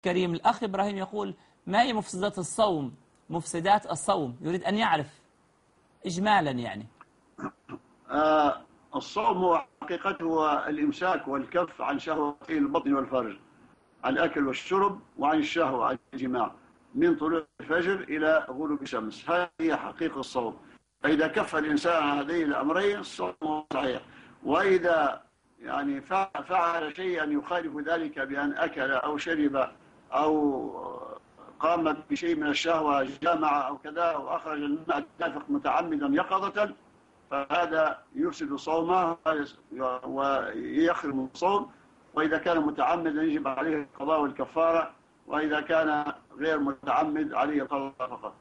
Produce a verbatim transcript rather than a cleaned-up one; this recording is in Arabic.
كريم. الأخ إبراهيم يقول: ما هي مفسدات الصوم؟ مفسدات الصوم، يريد أن يعرف إجمالا يعني. آه الصوم هو حقيقته هو الإمساك والكف عن شهوتي البطن والفرج، عن الأكل والشرب وعن الشهوة، عن الجماع، من طلوع الفجر إلى غروب الشمس. هذه هي حقيقة الصوم. فإذا كف الإنسان عن هذين الأمرين صومه صحيح. وإذا يعني فعل شيئا يخالف ذلك بأن أكل أو شرب أو قام بشيء من الشهوة، جامع أو كذا، أو أخرج الماء الدافق متعمدا يقظة، فهذا يفسد صومه ويخرم الصوم. وإذا كان متعمدا يجب عليه القضاء والكفارة، وإذا كان غير متعمد عليه القضاء فقط.